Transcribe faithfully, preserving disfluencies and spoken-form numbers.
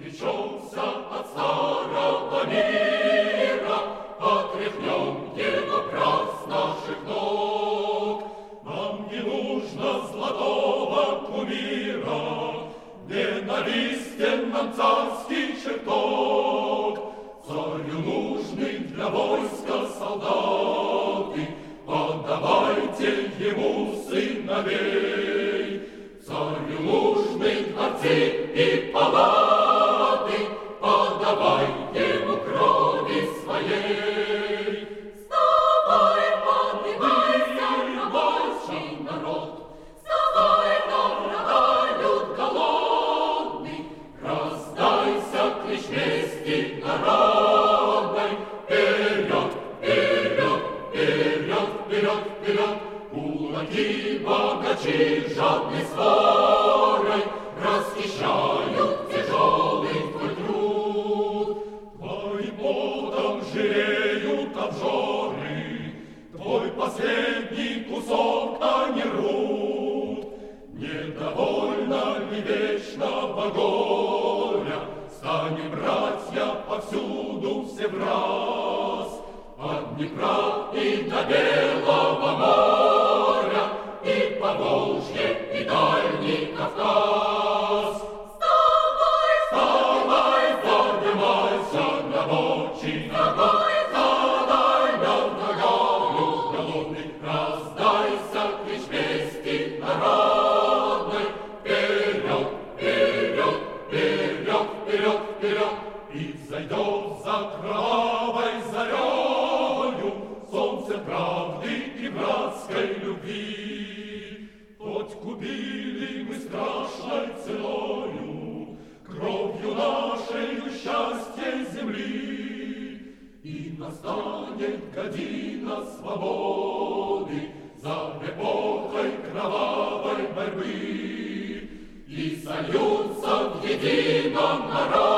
отречемся от старого мира, отряхнем его прах с наших ног. Нам не нужно золотого кумира, ненавистен нам царский чертог. Царю нужны для войска солдаты, подавайте ему сыновей. Царю нужны дворцы и палаты, подавай ему крови своей. Вставай, поднимайся, рабочий народ, вставай, но врага люд голодный, Раздайся клич мести народной. Вперед, вперед, вперед, вперед, вперед! Кулаки богачи жадной сворой расхищают тяжелый твой труд. Твоим потом жиреют обжоры, твой последний кусок они рвут. Недовольно ли вечного горя, станем, братья, повсюду все враз, от Днепра и до Белого моря, и Поволжье, и Дальний Кавказ. вставай, Вставай, поднимайся, рабочий народ, задай нам ногами голодный, раздайся клич мести народной. Вперед, вперед, вперед, вперед, вперед! И взойдет за кровавой зарею солнце правды и братской любви. Хоть купили мы страшной ценою, кровью нашей счастье земли, и настанет година свободы за эпохой кровавой борьбы, и сольются в едином народе